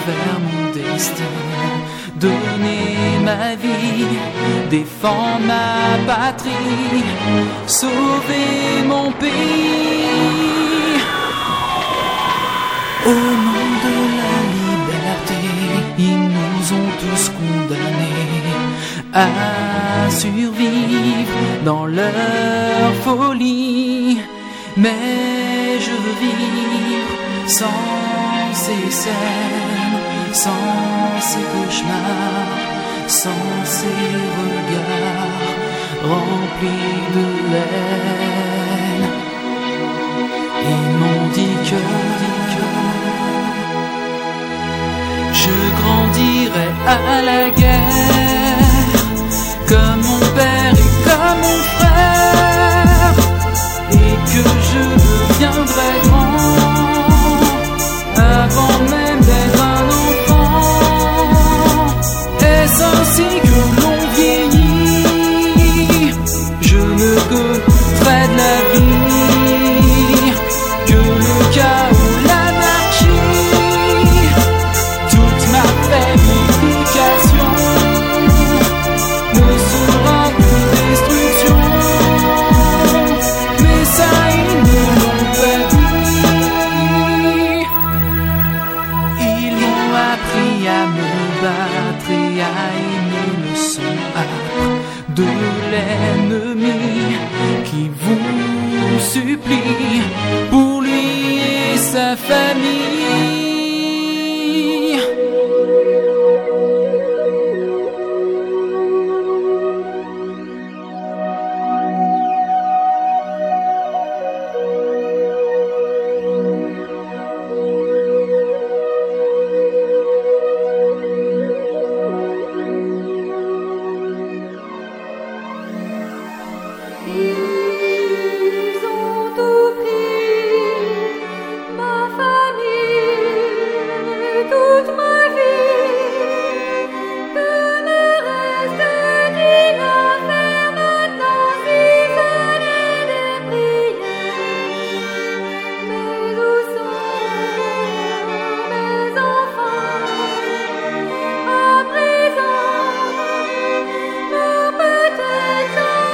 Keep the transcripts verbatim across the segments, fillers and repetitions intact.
faire mon destin, donner ma vie, défendre ma patrie, sauver mon pays. Au nom de la liberté, ils nous ont tous condamnés à survivre dans leur folie. Mais je veux vivre sans ces scènes, sans ces cauchemars, sans ces regards remplis de haine. Ils m'ont dit que, je grandirai à la guerre, comme mon père et comme mon frère, et que je deviendrai grand, avant même d'être un enfant. Est-ce ainsi que l'on vieillit? Je ne goûterai de la vie que le chaos, l'anarchie. Toute ma faible éducation ne sera que destruction. Mais ça, ils ne l'ont pas dit. Ils m'ont appris à me battre et à aimer le son âpre de l'ennemi qui vous supplie pour lui et sa famille. Ils ont tout pris, ma famille, toute ma vie. Que me reste-t-il à faire maintenant si ce n'est de prier? Mais où sont mes enfants? À présent, nos petites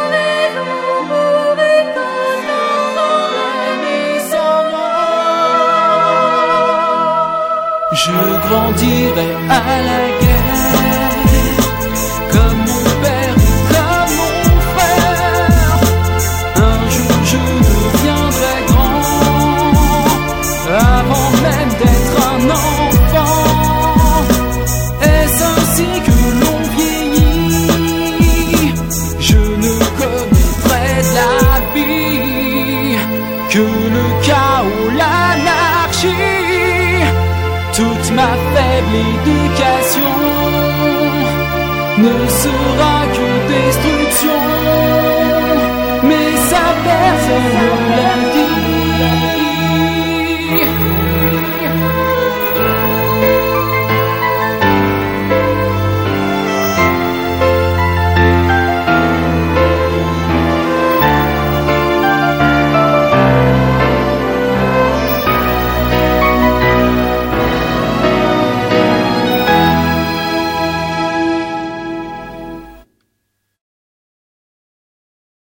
je grandirai à la guerre, comme mon père et comme mon frère. Un jour je deviendrai grand, avant même d'être un enfant. Est-ce ainsi que l'on vieillit? Je ne connaîtrai de la vie que le chaos, l'anarchie. Toute ma faible éducation ne sera que destruction. Mais ça personne ne l'aime.